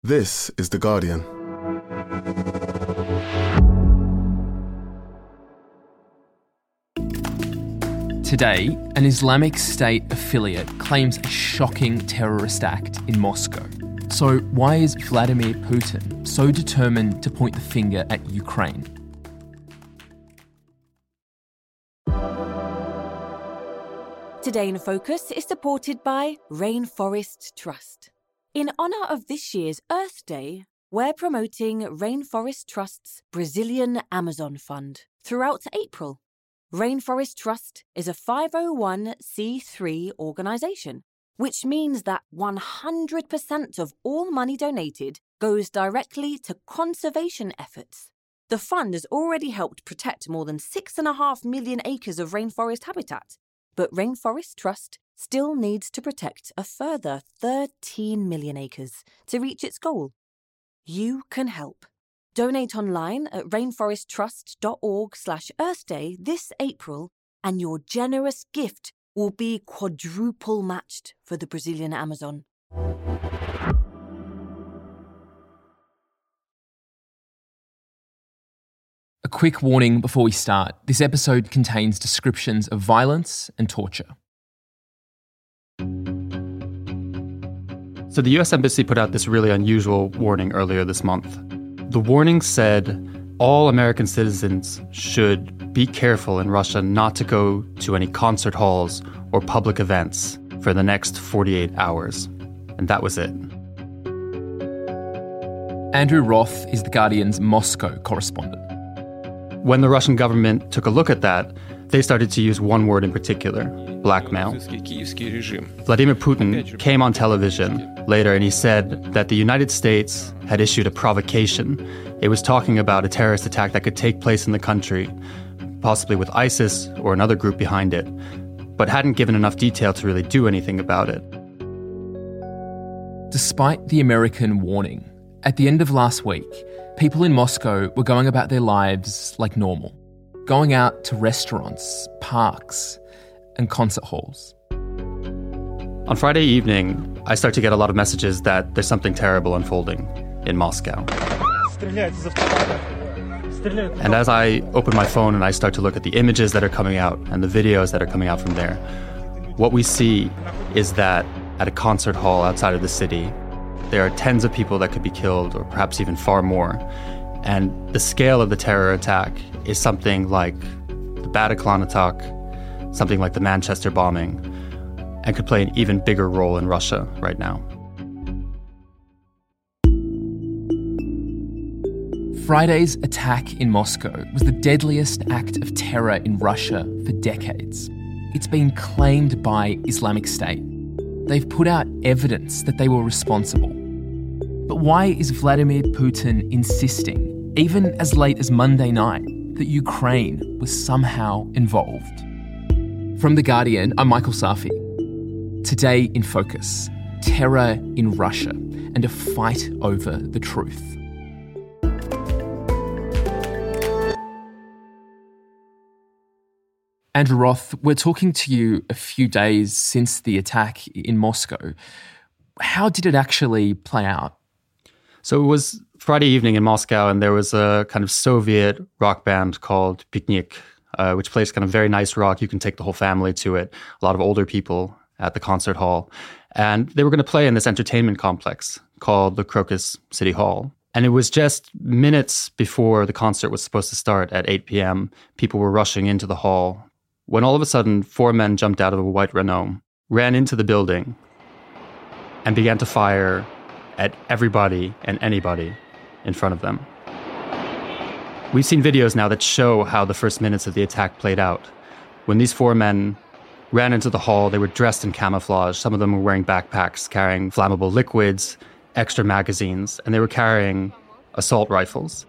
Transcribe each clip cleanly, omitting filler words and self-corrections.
This is The Guardian. Today, an Islamic State affiliate claims a shocking terrorist act in Moscow. So why is Vladimir Putin so determined to point the finger at Ukraine? Today in Focus is supported by Rainforest Trust. In honour of this year's Earth Day, we're promoting Rainforest Trust's Brazilian Amazon Fund throughout April. Rainforest Trust is a 501c3 organisation, which means that 100% of all money donated goes directly to conservation efforts. The fund has already helped protect more than 6.5 million acres of rainforest habitat, but Rainforest Trust still needs to protect a further 13 million acres to reach its goal. You can help. Donate online at rainforesttrust.org/Earthday this April, and your generous gift will be quadruple matched for the Brazilian Amazon. A quick warning before we start. This episode contains descriptions of violence and torture. So the US Embassy put out this really unusual warning earlier this month. The warning said all American citizens should be careful in Russia not to go to any concert halls or public events for the next 48 hours. And that was it. Andrew Roth is The Guardian's Moscow correspondent. When the Russian government took a look at that, they started to use one word in particular: blackmail. Vladimir Putin came on television later and he said that the United States had issued a provocation. It was talking about a terrorist attack that could take place in the country, possibly with ISIS or another group behind it, but hadn't given enough detail to really do anything about it. Despite the American warning, at the end of last week, people in Moscow were going about their lives like normal, going out to restaurants, parks, and concert halls. On Friday evening, I start to get a lot of messages that there's something terrible unfolding in Moscow. And as I open my phone and I start to look at the images that are coming out and the videos that are coming out from there, what we see is that at a concert hall outside of the city, there are tens of people that could be killed, or perhaps even far more. And the scale of the terror attack is something like the Bataclan attack, something like the Manchester bombing, and could play an even bigger role in Russia right now. Friday's attack in Moscow was the deadliest act of terror in Russia for decades. It's been claimed by Islamic State. They've put out evidence that they were responsible. But why is Vladimir Putin insisting, even as late as Monday night, that Ukraine was somehow involved? From The Guardian, I'm Michael Safi. Today in Focus, terror in Russia and a fight over the truth. Andrew Roth, we're talking to you a few days since the attack in Moscow. How did it actually play out? So it was Friday evening in Moscow, and there was a kind of Soviet rock band called Piknik, which plays kind of very nice rock. You can take the whole family to it. A lot of older people at the concert hall. And they were going to play in this entertainment complex called the Crocus City Hall. And it was just minutes before the concert was supposed to start at 8 p.m. People were rushing into the hall when all of a sudden 4 men jumped out of a white Renault, ran into the building, and began to fire at everybody and anybody in front of them. We've seen videos now that show how the first minutes of the attack played out. When these 4 men ran into the hall, they were dressed in camouflage. Some of them were wearing backpacks, carrying flammable liquids, extra magazines, and they were carrying assault rifles.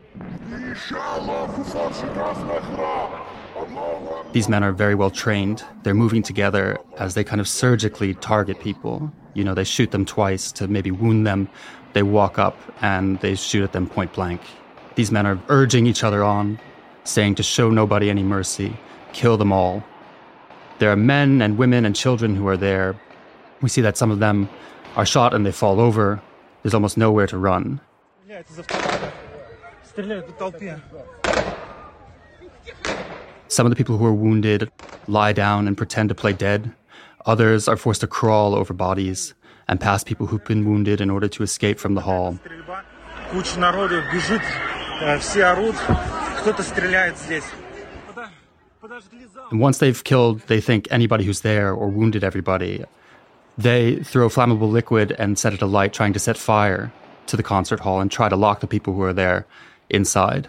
These men are very well trained. They're moving together as they kind of surgically target people. You know, they shoot them twice to maybe wound them. They walk up and they shoot at them point blank. These men are urging each other on, saying to show nobody any mercy, kill them all. There are men and women and children who are there. We see that some of them are shot and they fall over. There's almost nowhere to run. Some of the people who are wounded lie down and pretend to play dead. Others are forced to crawl over bodies and past people who've been wounded in order to escape from the hall. And once they've killed, they think, anybody who's there or wounded everybody, they throw flammable liquid and set it alight, trying to set fire to the concert hall and try to lock the people who are there inside.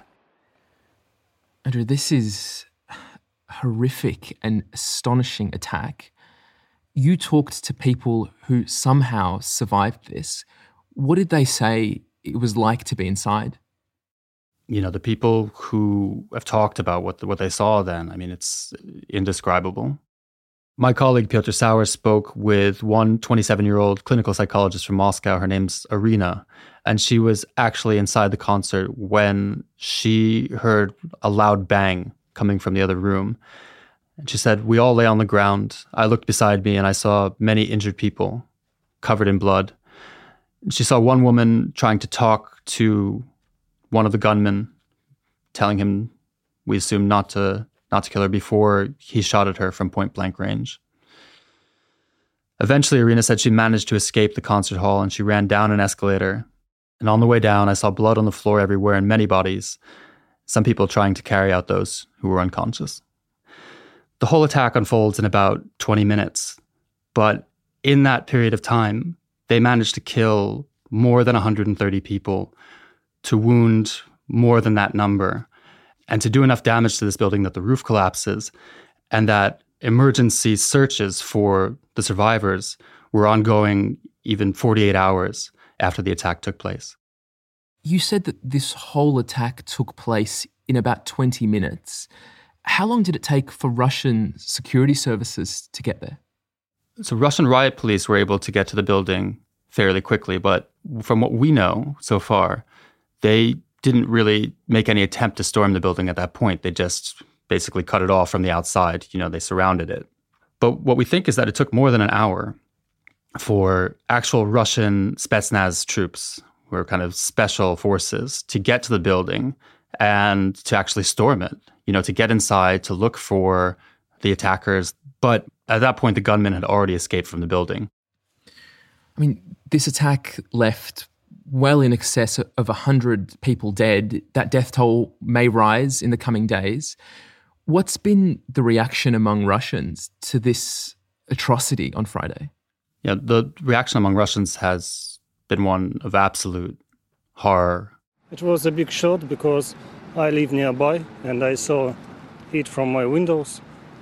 Andrew, this is a horrific and astonishing attack. You talked to people who somehow survived this. What did they say it was like to be inside? You know, the people who have talked about what they saw then, I mean, it's indescribable. My colleague Piotr Sauer spoke with one 27-year-old clinical psychologist from Moscow. Her name's Irina, and she was actually inside the concert when she heard a loud bang coming from the other room. And she said, "We all lay on the ground. I looked beside me and I saw many injured people covered in blood." She saw one woman trying to talk to one of the gunmen, telling him, we assume, not to kill her before he shot at her from point-blank range. Eventually, Irina said she managed to escape the concert hall and she ran down an escalator. And on the way down, I saw blood on the floor everywhere and many bodies, some people trying to carry out those who were unconscious. The whole attack unfolds in about 20 minutes. But in that period of time, they managed to kill more than 130 people, to wound more than that number, and to do enough damage to this building that the roof collapses, and that emergency searches for the survivors were ongoing even 48 hours after the attack took place. You said that this whole attack took place in about 20 minutes. How long did it take for Russian security services to get there? So Russian riot police were able to get to the building fairly quickly, but from what we know so far, they didn't really make any attempt to storm the building at that point. They just basically cut it off from the outside. You know, they surrounded it. But what we think is that it took more than an hour for actual Russian Spetsnaz troops, who are kind of special forces, to get to the building and to actually storm it, you know, to get inside, to look for the attackers. But at that point, the gunmen had already escaped from the building. I mean, this attack left well in excess of 100 people dead. That death toll may rise in the coming days. What's been the reaction among Russians to this atrocity on Friday? Yeah, the reaction among Russians has been one of absolute horror. It was a big shock because I live nearby and I saw it from my windows.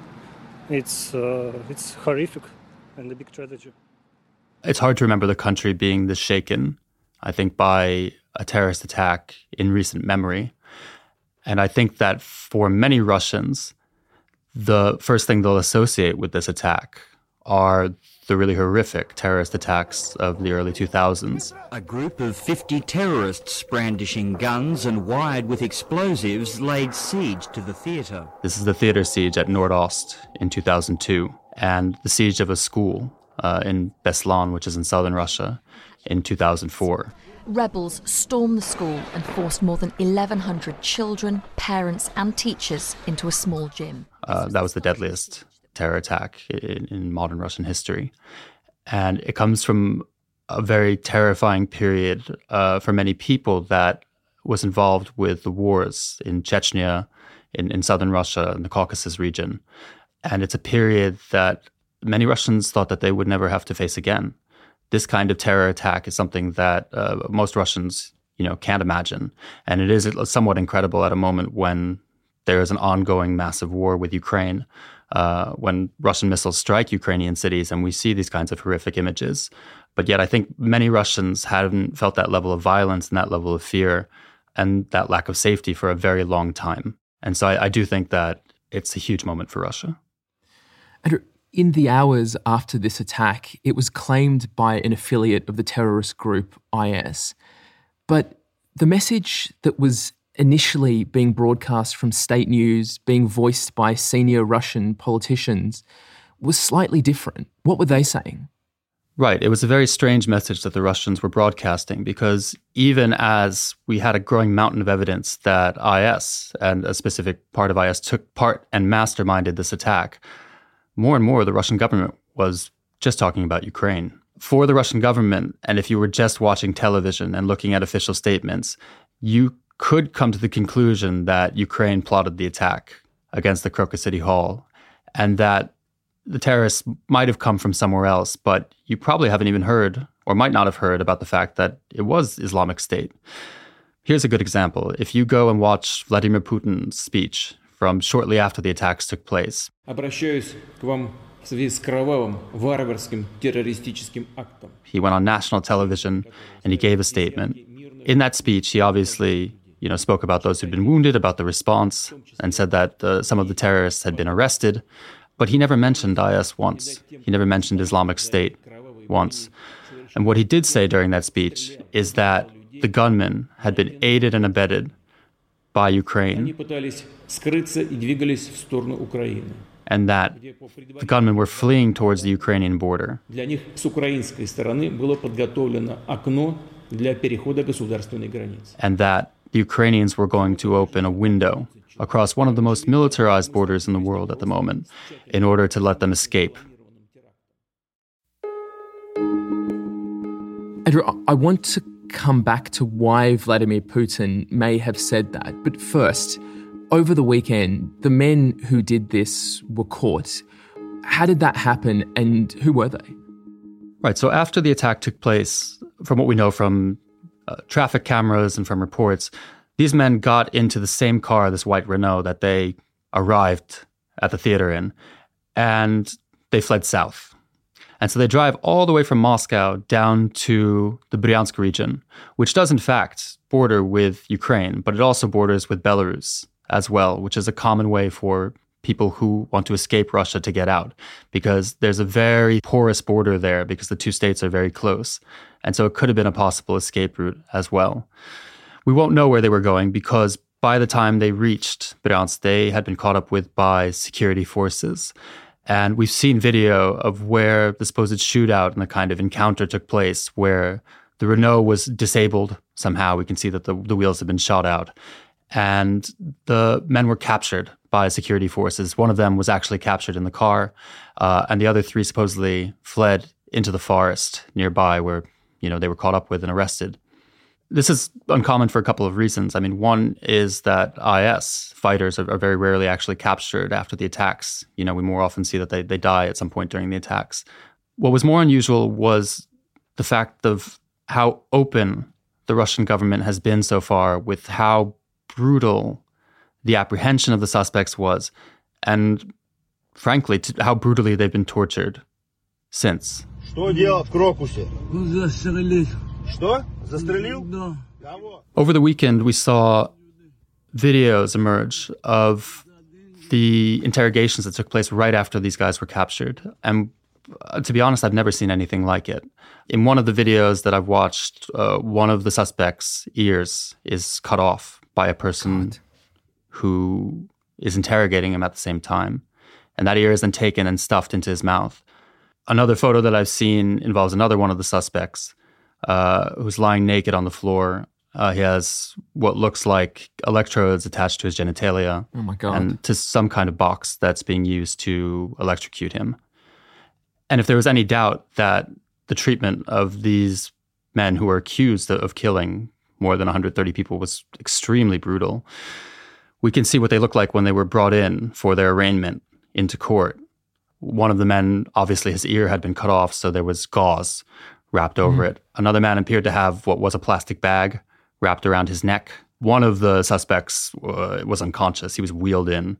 It's horrific and a big tragedy. It's hard to remember the country being this shaken, I think, by a terrorist attack in recent memory. And I think that for many Russians, the first thing they'll associate with this attack are the really horrific terrorist attacks of the early 2000s. A group of 50 terrorists brandishing guns and wired with explosives laid siege to the theatre. This is the theatre siege at Nordost in 2002, and the siege of a school in Beslan, which is in southern Russia, in 2004. Rebels stormed the school and forced more than 1,100 children, parents and teachers into a small gym. That was the deadliest terror attack in modern Russian history. And it comes from a very terrifying period for many people that was involved with the wars in Chechnya, in southern Russia, in the Caucasus region. And it's a period that many Russians thought that they would never have to face again. This kind of terror attack is something that most Russians, can't imagine. And it is somewhat incredible at a moment when there is an ongoing massive war with Ukraine, when Russian missiles strike Ukrainian cities, and we see these kinds of horrific images. But yet I think many Russians haven't felt that level of violence and that level of fear and that lack of safety for a very long time. And so I do think that it's a huge moment for Russia. Andrew, in the hours after this attack, it was claimed by an affiliate of the terrorist group IS. But the message that was initially being broadcast from state news, being voiced by senior Russian politicians, was slightly different. What were they saying? Right. It was a very strange message that the Russians were broadcasting, because even as we had a growing mountain of evidence that IS and a specific part of IS took part and masterminded this attack, more and more the Russian government was just talking about Ukraine. For the Russian government, and if you were just watching television and looking at official statements, you could come to the conclusion that Ukraine plotted the attack against the Crocus City Hall, and that the terrorists might have come from somewhere else, but you probably haven't even heard, or might not have heard, about the fact that it was Islamic State. Here's a good example. If you go and watch Vladimir Putin's speech from shortly after the attacks took place. Обращаюсь к вам в связи с кровавым, варварским террористическим актом. He went on national television and he gave a statement. In that speech, he obviously, spoke about those who'd been wounded, about the response, and said that some of the terrorists had been arrested. But he never mentioned IS once. He never mentioned Islamic State once. And what he did say during that speech is that the gunmen had been aided and abetted by Ukraine, Они пытались скрыться и двигались в сторону Украины. and that the gunmen were fleeing towards the Ukrainian border. Для них с украинской стороны было подготовлено окно для перехода государственной границы. And that the Ukrainians were going to open a window across one of the most militarized borders in the world at the moment in order to let them escape. Andrew, I want to come back to why Vladimir Putin may have said that. But first, over the weekend, the men who did this were caught. How did that happen, and who were they? Right, so after the attack took place, from what we know from traffic cameras and from reports, these men got into the same car, this white Renault, that they arrived at the theater in, and they fled south. And so they drive all the way from Moscow down to the Bryansk region, which does in fact border with Ukraine, but it also borders with Belarus as well, which is a common way for people who want to escape Russia to get out, because there's a very porous border there because the two states are very close. And so it could have been a possible escape route as well. We won't know where they were going because by the time they reached Bryansk, they had been caught up with by security forces. And we've seen video of where the supposed shootout and the kind of encounter took place, where the Renault was disabled somehow. We can see that the wheels have been shot out. And the men were captured by security forces. One of them was actually captured in the car, and the other three supposedly fled into the forest nearby where, they were caught up with and arrested. This is uncommon for a couple of reasons. I mean, one is that IS fighters are very rarely actually captured after the attacks. We more often see that they die at some point during the attacks. What was more unusual was the fact of how open the Russian government has been so far with how brutal the apprehension of the suspects was, and frankly, how brutally they've been tortured since. Что делал в Крокусе? Застрелил. Что? Застрелил? Да. Over the weekend, we saw videos emerge of the interrogations that took place right after these guys were captured. And to be honest, I've never seen anything like it. In one of the videos that I've watched, one of the suspects' ears is cut off by a person who is interrogating him at the same time. And that ear is then taken and stuffed into his mouth. Another photo that I've seen involves another one of the suspects who's lying naked on the floor. He has what looks like electrodes attached to his genitalia. Oh my God. And to some kind of box that's being used to electrocute him. And if there was any doubt that the treatment of these men who were accused of killing more than 130 people was extremely brutal, we can see what they look like when they were brought in for their arraignment into court. One of the men, obviously his ear had been cut off, so there was gauze wrapped over it. Another man appeared to have what was a plastic bag wrapped around his neck. One of the suspects was unconscious. He was wheeled in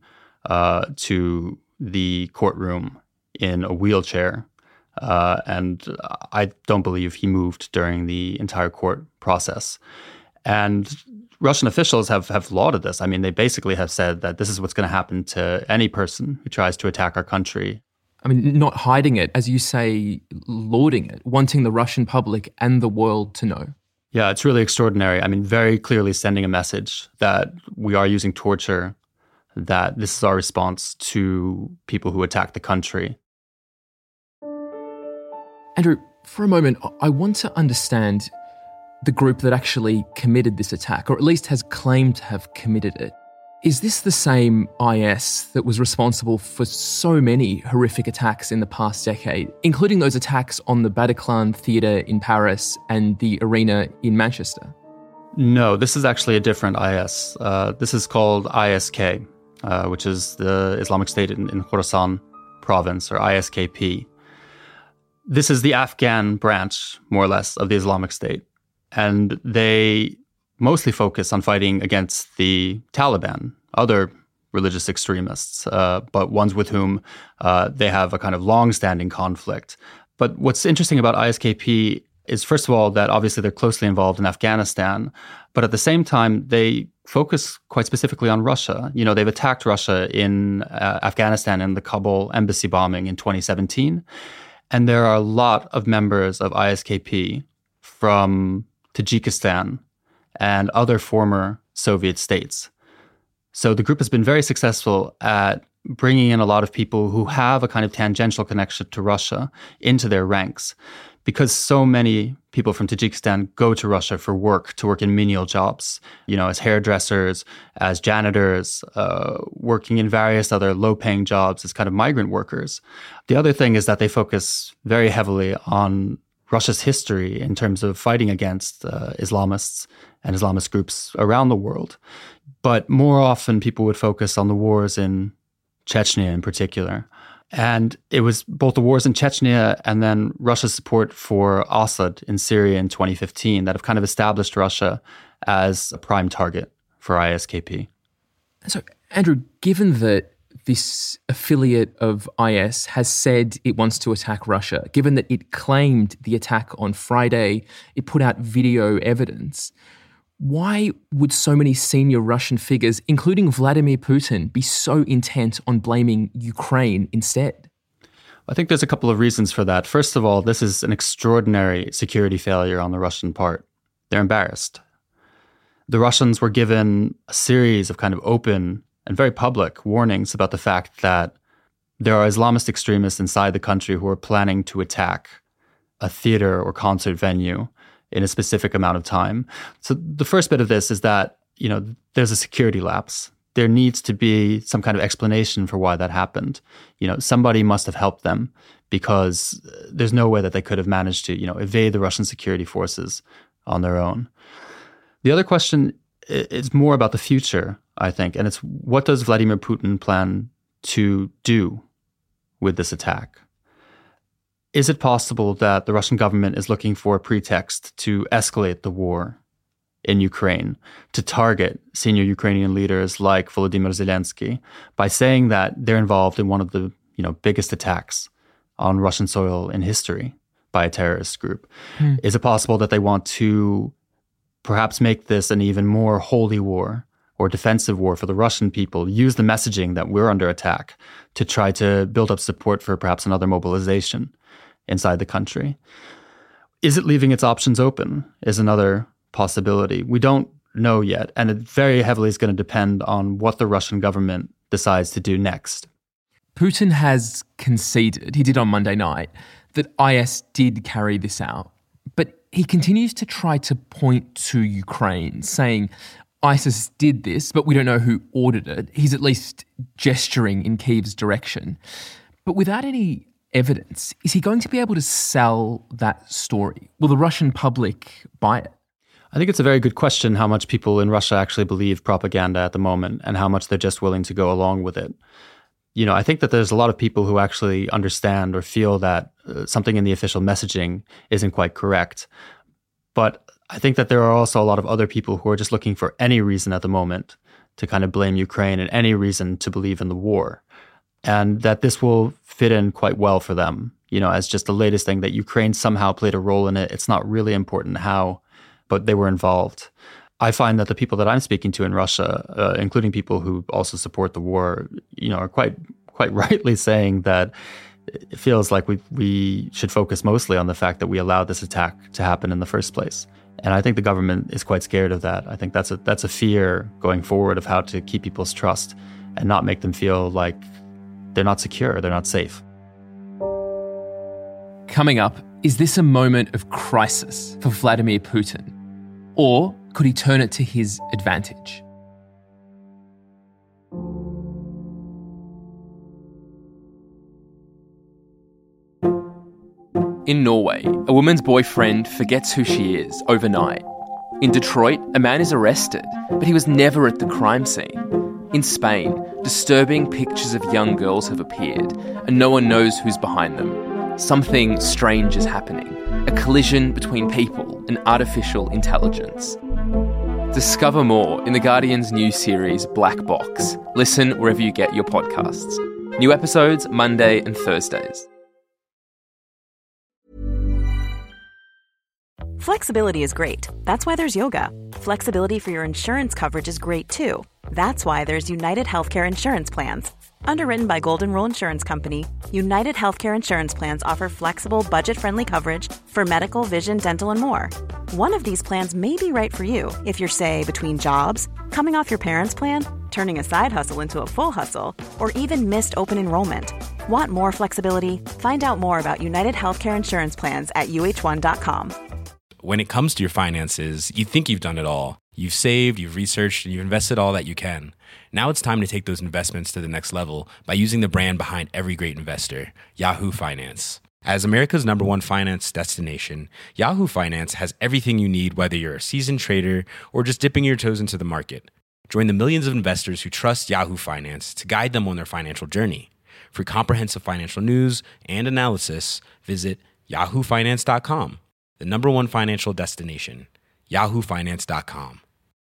to the courtroom in a wheelchair. And I don't believe he moved during the entire court process. And Russian officials have lauded this. I mean, they basically have said that this is what's going to happen to any person who tries to attack our country. I mean, not hiding it, as you say, lauding it, wanting the Russian public and the world to know. Yeah, it's really extraordinary. I mean, very clearly sending a message that we are using torture, that this is our response to people who attack the country. Andrew, For a moment, I want to understand the group that actually committed this attack, or at least has claimed to have committed it. Is this the same IS that was responsible for so many horrific attacks in the past decade, including those attacks on the Bataclan Theatre in Paris and the Arena in Manchester? No, this is actually a different IS. This is called ISK, which is the Islamic State in Khorasan province, or ISKP. This is the Afghan branch, more or less, of the Islamic State. And they mostly focus on fighting against the Taliban, other religious extremists, but ones with whom they have a kind of long-standing conflict. But what's interesting about ISKP is, first of all, that obviously they're closely involved in Afghanistan, but at the same time, they focus quite specifically on Russia. You know, they've attacked Russia in Afghanistan in the Kabul embassy bombing in 2017. And there are a lot of members of ISKP from Tajikistan and other former Soviet states. So the group has been very successful at bringing in a lot of people who have a kind of tangential connection to Russia into their ranks, because so many people from Tajikistan go to Russia for work, to work in menial jobs, you know, as hairdressers, as janitors, working in various other low-paying jobs as kind of migrant workers. The other thing is that they focus very heavily on Russia's history in terms of fighting against Islamists and Islamist groups around the world. But more often, people would focus on the wars in Chechnya in particular. And it was both the wars in Chechnya and then Russia's support for Assad in Syria in 2015 that have kind of established Russia as a prime target for ISKP. So, Andrew, given that this affiliate of IS has said it wants to attack Russia, given that it claimed the attack on Friday, it put out video evidence, why would so many senior Russian figures, including Vladimir Putin, be so intent on blaming Ukraine instead? I think there's a couple of reasons for that. First of all, this is an extraordinary security failure on the Russian part. They're embarrassed. The Russians were given a series of kind of open and very public warnings about the fact that there are Islamist extremists inside the country who are planning to attack a theater or concert venue in a specific amount of time. So the first bit of this is that, you know, there's a security lapse. There needs to be some kind of explanation for why that happened. You know, somebody must have helped them, because there's no way that they could have managed to, you know, evade the Russian security forces on their own. The other question is more about the future, I think, and it's, what does Vladimir Putin plan to do with this attack? Is it possible that the Russian government is looking for a pretext to escalate the war in Ukraine, to target senior Ukrainian leaders like Volodymyr Zelensky by saying that they're involved in one of the, you know, biggest attacks on Russian soil in history by a terrorist group? Is it possible that they want to perhaps make this an even more holy war or defensive war for the Russian people, use the messaging that we're under attack to try to build up support for perhaps another mobilization inside the country? Is it leaving its options open is another possibility. We don't know yet, and it very heavily is going to depend on what the Russian government decides to do next. Putin has conceded, he did on Monday night, that IS did carry this out, but he continues to try to point to Ukraine, saying ISIS did this, but we don't know who ordered it. He's at least gesturing in Kyiv's direction. But without any evidence, is he going to be able to sell that story? Will the Russian public buy it? I think it's a very good question how much people in Russia actually believe propaganda at the moment and how much they're just willing to go along with it. You know, I think that there's a lot of people who actually understand or feel that something in the official messaging isn't quite correct. But I think that there are also a lot of other people who are just looking for any reason at the moment to kind of blame Ukraine and any reason to believe in the war. And that this will fit in quite well for them, you know, as just the latest thing, that Ukraine somehow played a role in it. It's not really important how, but they were involved. I find that the people that I'm speaking to in Russia, including people who also support the war, you know, are quite rightly saying that it feels like we should focus mostly on the fact that we allowed this attack to happen in the first place. And I think the government is quite scared of that. I think that's a fear going forward of how to keep people's trust and not make them feel like they're not secure, they're not safe. Coming up, Is this a moment of crisis for Vladimir Putin? Or could he turn it to his advantage? In Norway, a woman's boyfriend forgets who she is overnight. In Detroit, a man is arrested, but he was never at the crime scene. In Spain, disturbing pictures of young girls have appeared, and no one knows who's behind them. Something strange is happening, a collision between people and artificial intelligence. Discover more in The Guardian's new series, Black Box. Listen wherever you get your podcasts. New episodes Monday and Thursdays. Flexibility is great. That's why there's yoga. Flexibility for your insurance coverage is great too. That's why there's United Healthcare Insurance Plans. Underwritten by Golden Rule Insurance Company, United Healthcare Insurance Plans offer flexible, budget-friendly coverage for medical, vision, dental, and more. One of these plans may be right for you if you're, say, between jobs, coming off your parents' plan, turning a side hustle into a full hustle, or even missed open enrollment. Want more flexibility? Find out more about United Healthcare Insurance Plans at uh1.com. When it comes to your finances, you think you've done it all. You've saved, you've researched, and you've invested all that you can. Now it's time to take those investments to the next level by using the brand behind every great investor, Yahoo Finance. As America's #1 finance destination, Yahoo Finance has everything you need, whether you're a seasoned trader or just dipping your toes into the market. Join the millions of investors who trust Yahoo Finance to guide them on their financial journey. For comprehensive financial news and analysis, visit yahoofinance.com. The #1 financial destination, yahoofinance.com.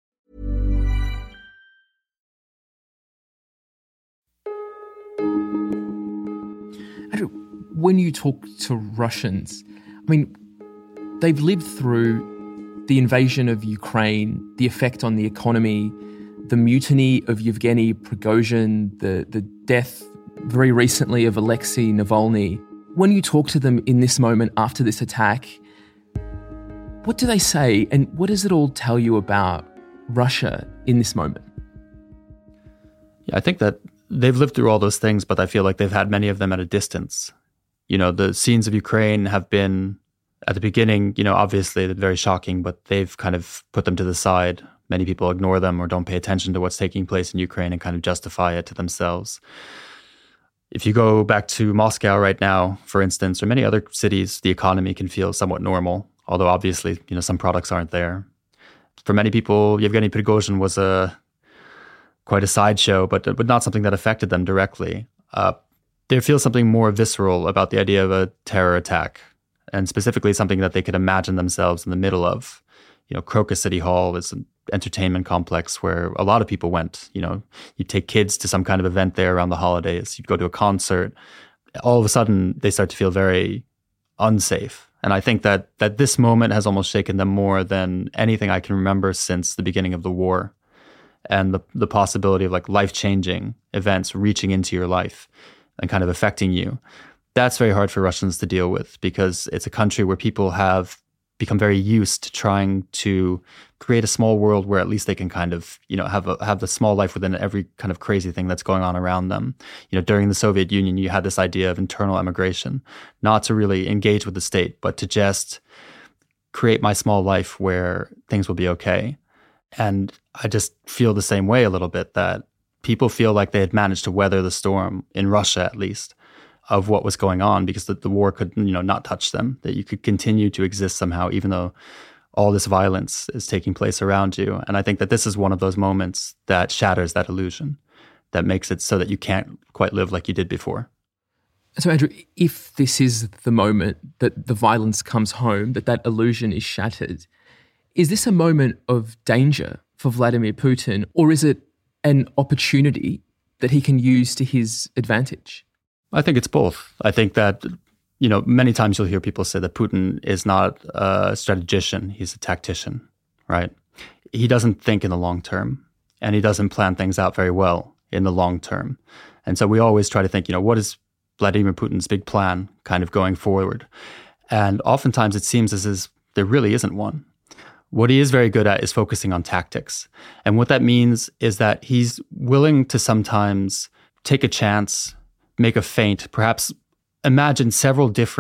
Andrew, when you talk to Russians, I mean, they've lived through the invasion of Ukraine, the effect on the economy, the mutiny of Yevgeny Prigozhin, the death very recently of Alexei Navalny. When you talk to them in this moment after this attack, what do they say, and what does it all tell you about Russia in this moment? Yeah, I think that they've lived through all those things, but I feel like they've had many of them at a distance. You know, the scenes of Ukraine have been, at the beginning, you know, obviously they're very shocking, but they've kind of put them to the side. Many people ignore them or don't pay attention to what's taking place in Ukraine and kind of justify it to themselves. If you go back to Moscow right now, for instance, or many other cities, the economy can feel somewhat normal. Although obviously, you know, some products aren't there. For many people, Yevgeny Prigozhin was quite a sideshow, but not something that affected them directly. They feel something more visceral about the idea of a terror attack, and specifically something that they could imagine themselves in the middle of. You know, Crocus City Hall is an entertainment complex where a lot of people went. You know, you'd take kids to some kind of event there around the holidays. You'd go to a concert. All of a sudden, they start to feel very unsafe. And I think that this moment has almost shaken them more than anything I can remember since the beginning of the war. And the possibility of like life-changing events reaching into your life and kind of affecting you. That's very hard for Russians to deal with because it's a country where people have become very used to trying to create a small world where at least they can kind of, you know, have the small life within every kind of crazy thing that's going on around them. You know, during the Soviet Union, you had this idea of internal emigration, not to really engage with the state, but to just create my small life where things will be okay. And I just feel the same way a little bit, that people feel like they had managed to weather the storm, in Russia at least, of what was going on, because the war could, you know, not touch them, that you could continue to exist somehow, even though all this violence is taking place around you. And I think that this is one of those moments that shatters that illusion, that makes it so that you can't quite live like you did before. So Andrew, if this is the moment that the violence comes home, that illusion is shattered, is this a moment of danger for Vladimir Putin, or is it an opportunity that he can use to his advantage? I think it's both. I think that, you know, many times you'll hear people say that Putin is not a strategician, he's a tactician, right? He doesn't think in the long term, and he doesn't plan things out very well in the long term. And so we always try to think, you know, what is Vladimir Putin's big plan kind of going forward? And oftentimes it seems as if there really isn't one. What he is very good at is focusing on tactics. And what that means is that he's willing to sometimes take a chance, make a feint, perhaps imagine several different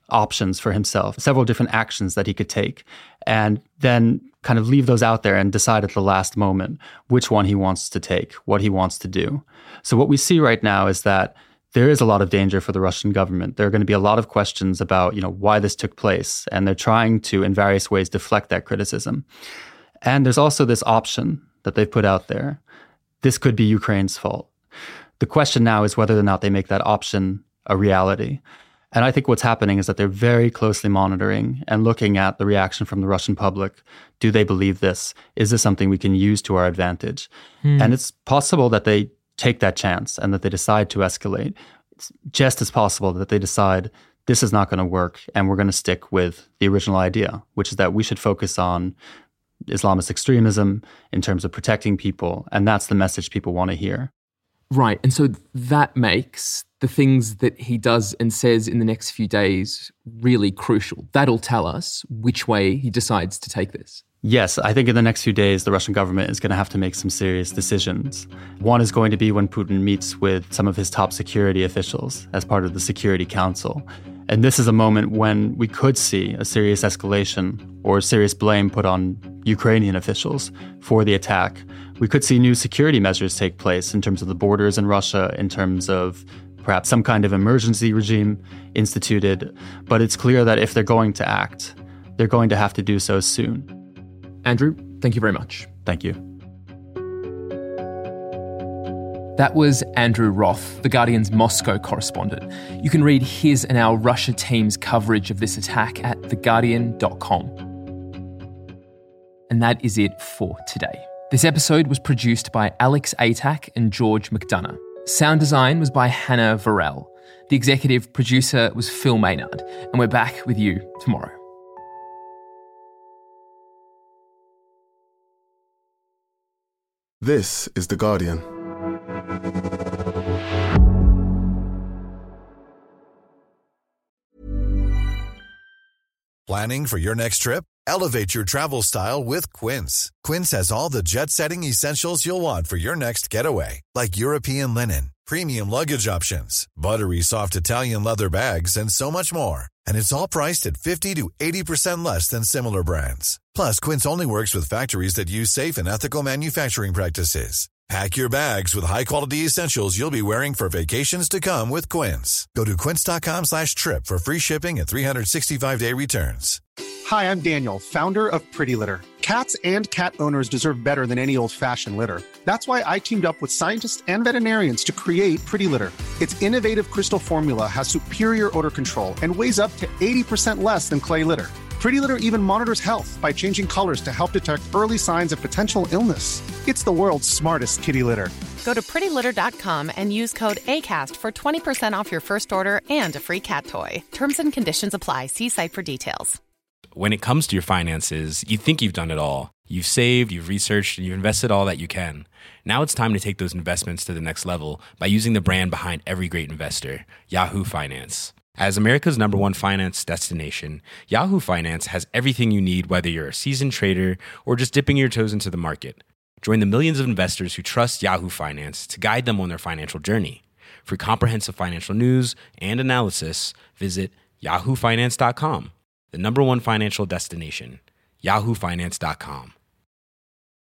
options for himself, several different actions that he could take, and then kind of leave those out there and decide at the last moment which one he wants to take, what he wants to do. So what we see right now is that there is a lot of danger for the Russian government. There are going to be a lot of questions about, why this took place, and they're trying to, in various ways, deflect that criticism. And there's also this option that they've put out there. This could be Ukraine's fault. The question now is whether or not they make that option a reality. And I think what's happening is that they're very closely monitoring and looking at the reaction from the Russian public. Do they believe this? Is this something we can use to our advantage? And it's possible that they take that chance and that they decide to escalate. It's just as possible that they decide this is not going to work and we're going to stick with the original idea, which is that we should focus on Islamist extremism in terms of protecting people. And that's the message people want to hear. Right. And so that makes the things that he does and says in the next few days really crucial. That'll tell us which way he decides to take this. Yes, I think in the next few days, the Russian government is going to have to make some serious decisions. One is going to be when Putin meets with some of his top security officials as part of the Security Council. And this is a moment when we could see a serious escalation or serious blame put on Ukrainian officials for the attack. We could see new security measures take place in terms of the borders in Russia, in terms of perhaps some kind of emergency regime instituted. But it's clear that if they're going to act, they're going to have to do so soon. Andrew, thank you very much. Thank you. That was Andrew Roth, The Guardian's Moscow correspondent. You can read his and our Russia team's coverage of this attack at theguardian.com. And that is it for today. This episode was produced by Alex Atack and George McDonough. Sound design was by Hannah Varel. The executive producer was Phil Maynard. And we're back with you tomorrow. This is The Guardian. Planning for your next trip? Elevate your travel style with Quince. Quince has all the jet-setting essentials you'll want for your next getaway, like European linen, premium luggage options, buttery soft Italian leather bags, and so much more. And it's all priced at 50 to 80% less than similar brands. Plus, Quince only works with factories that use safe and ethical manufacturing practices. Pack your bags with high-quality essentials you'll be wearing for vacations to come with Quince. Go to quince.com/trip for free shipping and 365-day returns. Hi, I'm Daniel, founder of Pretty Litter. Cats and cat owners deserve better than any old-fashioned litter. That's why I teamed up with scientists and veterinarians to create Pretty Litter. Its innovative crystal formula has superior odor control and weighs up to 80% less than clay litter. Pretty Litter even monitors health by changing colors to help detect early signs of potential illness. It's the world's smartest kitty litter. Go to prettylitter.com and use code ACAST for 20% off your first order and a free cat toy. Terms and conditions apply. See site for details. When it comes to your finances, you think you've done it all. You've saved, you've researched, and you've invested all that you can. Now it's time to take those investments to the next level by using the brand behind every great investor, Yahoo Finance. As America's #1 finance destination, Yahoo Finance has everything you need, whether you're a seasoned trader or just dipping your toes into the market. Join the millions of investors who trust Yahoo Finance to guide them on their financial journey. For comprehensive financial news and analysis, visit yahoofinance.com, the #1 financial destination, yahoofinance.com.